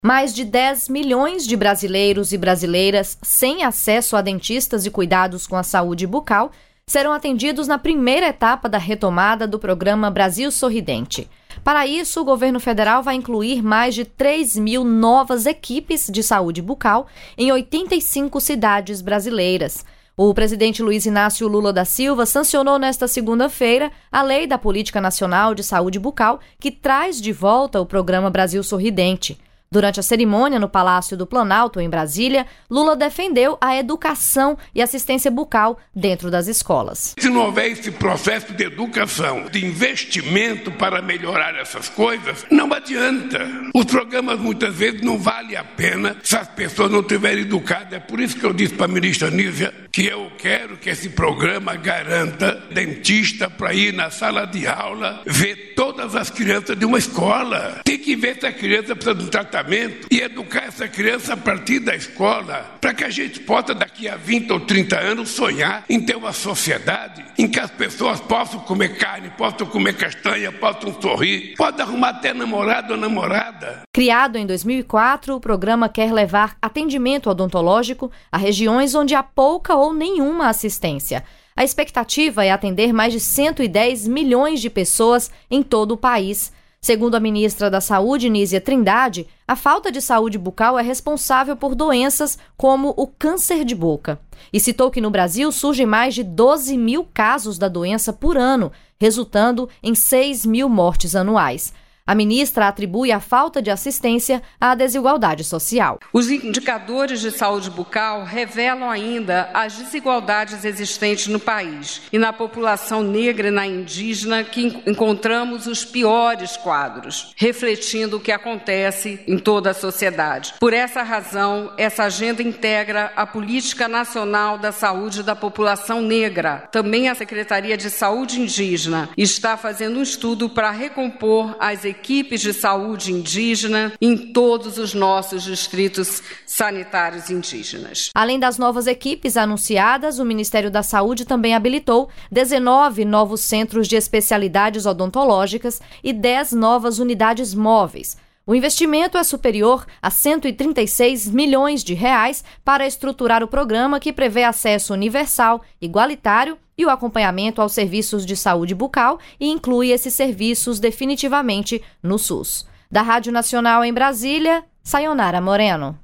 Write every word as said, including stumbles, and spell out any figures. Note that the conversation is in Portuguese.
Mais de dez milhões de brasileiros e brasileiras sem acesso a dentistas e cuidados com a saúde bucal serão atendidos na primeira etapa da retomada do programa Brasil Sorridente. Para isso, o governo federal vai incluir mais de três mil novas equipes de saúde bucal em oitenta e cinco cidades brasileiras. O presidente Luiz Inácio Lula da Silva sancionou nesta segunda-feira a Lei da Política Nacional de Saúde Bucal, que traz de volta o programa Brasil Sorridente. Durante a cerimônia no Palácio do Planalto, em Brasília, Lula defendeu a educação e assistência bucal dentro das escolas. Se não houver esse processo de educação, de investimento para melhorar essas coisas, não adianta. Os programas muitas vezes não valem a pena se as pessoas não estiverem educadas. É por isso que eu disse para a ministra Nízia que eu quero que esse programa garanta dentista para ir na sala de aula, ver todas as crianças de uma escola. Tem que ver se a criança precisa de um tratamento e educar essa criança a partir da escola, para que a gente possa daqui a vinte ou trinta anos sonhar em ter uma sociedade em que as pessoas possam comer carne, possam comer castanha, possam sorrir, podem arrumar até namorado ou namorada. Criado em dois mil e quatro, o programa quer levar atendimento odontológico a regiões onde há pouca ou nenhuma assistência. A expectativa é atender mais de cento e dez milhões de pessoas em todo o país. Segundo a ministra da Saúde, Nízia Trindade, a falta de saúde bucal é responsável por doenças como o câncer de boca. E citou que no Brasil surgem mais de doze mil casos da doença por ano, resultando em seis mil mortes anuais. A ministra atribui a falta de assistência à desigualdade social. Os indicadores de saúde bucal revelam ainda as desigualdades existentes no país e na população negra e na indígena, que encontramos os piores quadros, refletindo o que acontece em toda a sociedade. Por essa razão, essa agenda integra a Política Nacional da Saúde da População Negra. Também a Secretaria de Saúde Indígena está fazendo um estudo para recompor as equipes de saúde indígena em todos os nossos distritos sanitários indígenas. Além das novas equipes anunciadas, o Ministério da Saúde também habilitou dezenove novos centros de especialidades odontológicas e dez novas unidades móveis. O investimento é superior a cento e trinta e seis milhões de reais para estruturar o programa, que prevê acesso universal, igualitário e o acompanhamento aos serviços de saúde bucal e inclui esses serviços definitivamente no SUS. Da Rádio Nacional em Brasília, Sayonara Moreno.